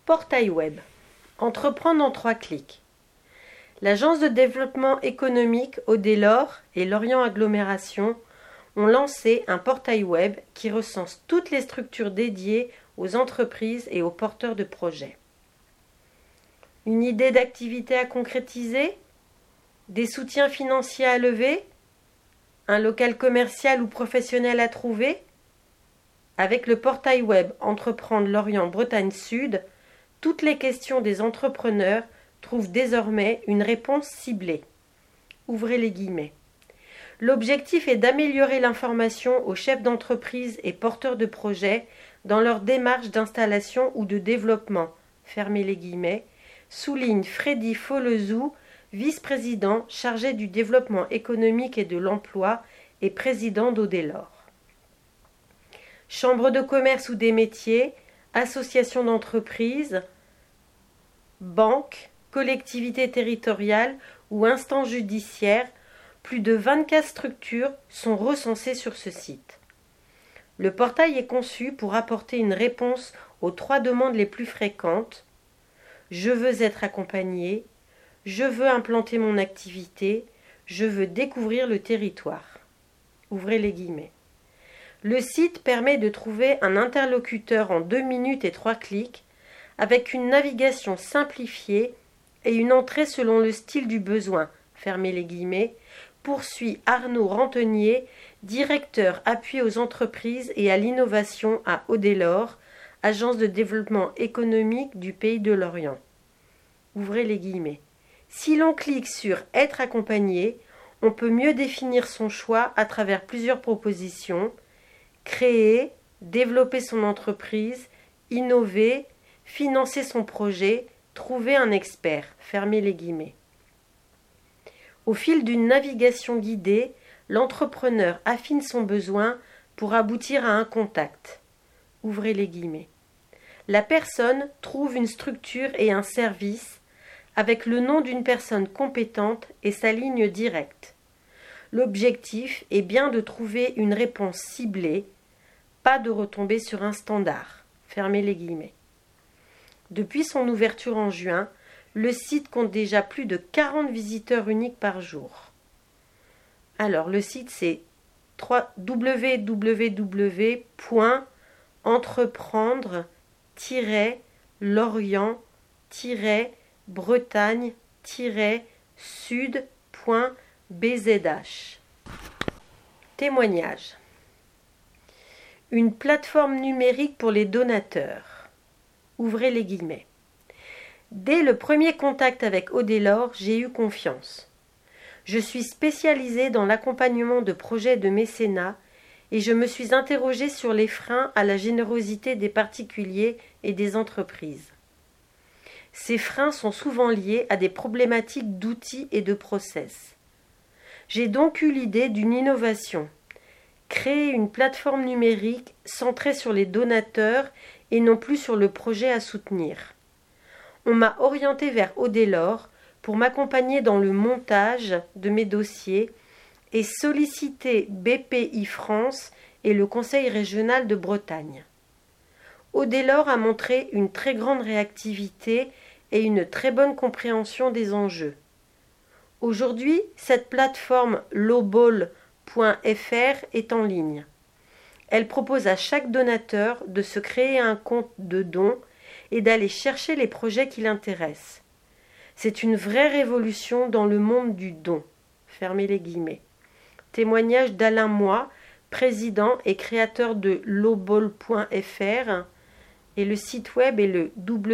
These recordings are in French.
Portail web. Entreprendre en 3 clics. L'Agence de développement économique Audelore et Lorient Agglomération ont lancé un portail web qui recense toutes les structures dédiées aux entreprises et aux porteurs de projets. Une idée d'activité à concrétiser? Des soutiens financiers à lever? Un local commercial ou professionnel à trouver? Avec le portail web Entreprendre Lorient Bretagne Sud, toutes les questions des entrepreneurs trouvent désormais une réponse ciblée. Ouvrez les guillemets. L'objectif est d'améliorer l'information aux chefs d'entreprise et porteurs de projets dans leur démarche d'installation ou de développement. Fermez les guillemets. Souligne Freddy Folezou, vice-président chargé du développement économique et de l'emploi et président d'Audelore. Chambre de commerce ou des métiers, associations d'entreprises, banques, collectivités territoriales ou instances judiciaires, plus de 24 structures sont recensées sur ce site. Le portail est conçu pour apporter une réponse aux 3 demandes les plus fréquentes. Je veux être accompagné, je veux implanter mon activité, je veux découvrir le territoire. Ouvrez les guillemets. Le site permet de trouver un interlocuteur en 2 minutes et 3 clics, avec une navigation simplifiée et une entrée selon le style du besoin. Fermez les guillemets. Poursuit Arnaud Rantenier, directeur appui aux entreprises et à l'innovation à Audelore, agence de développement économique du Pays de Lorient. Ouvrez les guillemets. Si l'on clique sur « Être accompagné », on peut mieux définir son choix à travers plusieurs propositions. Créer, développer son entreprise, innover, financer son projet, trouver un expert. Fermez les guillemets. Au fil d'une navigation guidée, l'entrepreneur affine son besoin pour aboutir à un contact. Ouvrez les guillemets. La personne trouve une structure et un service avec le nom d'une personne compétente et sa ligne directe. L'objectif est bien de trouver une réponse ciblée, pas de retomber sur un standard. Fermez les guillemets. Depuis son ouverture en juin, le site compte déjà plus de 40 visiteurs uniques par jour. Alors, le site c'est www.entreprendre-lorient-bretagne-sud.bzh. Témoignage. Une plateforme numérique pour les donateurs. Ouvrez les guillemets. Dès le premier contact avec Audelore, j'ai eu confiance. Je suis spécialisée dans l'accompagnement de projets de mécénat et je me suis interrogée sur les freins à la générosité des particuliers et des entreprises. Ces freins sont souvent liés à des problématiques d'outils et de process. J'ai donc eu l'idée d'une innovation. Créer une plateforme numérique centrée sur les donateurs et non plus sur le projet à soutenir. On m'a orientée vers Audelore pour m'accompagner dans le montage de mes dossiers et solliciter BPI France et le Conseil régional de Bretagne. Audelore a montré une très grande réactivité et une très bonne compréhension des enjeux. Aujourd'hui, cette plateforme lowball.fr est en ligne. Elle propose à chaque donateur de se créer un compte de dons et d'aller chercher les projets qui l'intéressent. C'est une vraie révolution dans le monde du don. Fermez les guillemets. Témoignage d'Alain Moy, président et créateur de lowball.fr, et le site web est le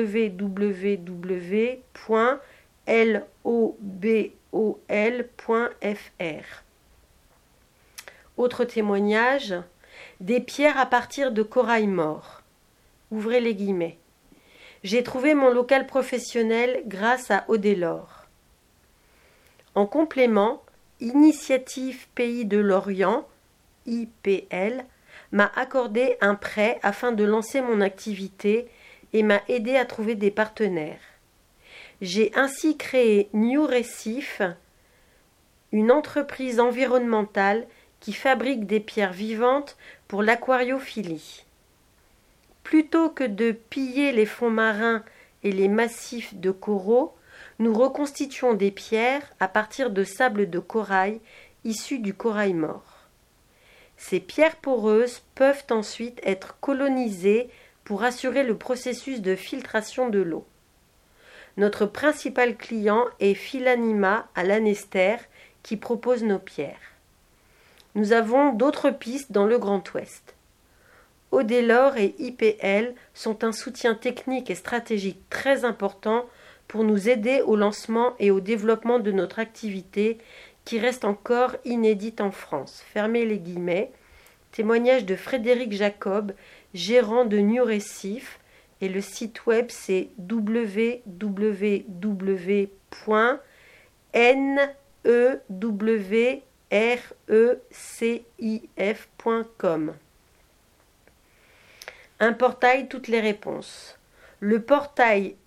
www.lobol.fr. Autre témoignage, des pierres à partir de corail mort. Ouvrez les guillemets. J'ai trouvé mon local professionnel grâce à Audelore. En complément, Initiative Pays de Lorient, IPL, m'a accordé un prêt afin de lancer mon activité et m'a aidé à trouver des partenaires. J'ai ainsi créé New Récif, une entreprise environnementale qui fabrique des pierres vivantes pour l'aquariophilie. Plutôt que de piller les fonds marins et les massifs de coraux, nous reconstituons des pierres à partir de sable de corail issus du corail mort. Ces pierres poreuses peuvent ensuite être colonisées pour assurer le processus de filtration de l'eau. Notre principal client est Philanima à Lanester qui propose nos pierres. Nous avons d'autres pistes dans le Grand Ouest. Audelor et IPL sont un soutien technique et stratégique très important pour nous aider au lancement et au développement de notre activité qui reste encore inédite en France. Fermez les guillemets. Témoignage de Frédéric Jacob, gérant de New Récif, et le site web c'est www.newrecif.com. Un portail, toutes les réponses. Le portail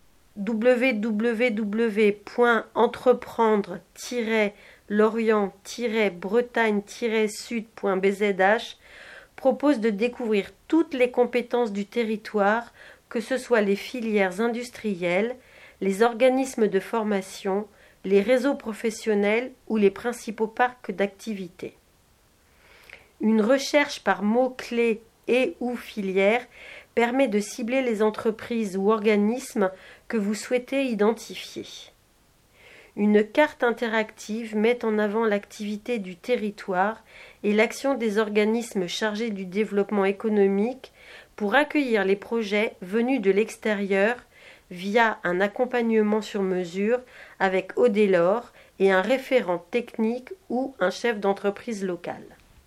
www.entreprendre-lorient-bretagne-sud.bzh propose de découvrir toutes les compétences du territoire, que ce soit les filières industrielles, les organismes de formation, les réseaux professionnels ou les principaux parcs d'activités. Une recherche par mots-clés et ou filières permet de cibler les entreprises ou organismes que vous souhaitez identifier. Une carte interactive met en avant l'activité du territoire et l'action des organismes chargés du développement économique pour accueillir les projets venus de l'extérieur via un accompagnement sur mesure avec Audelor et un référent technique ou un chef d'entreprise local.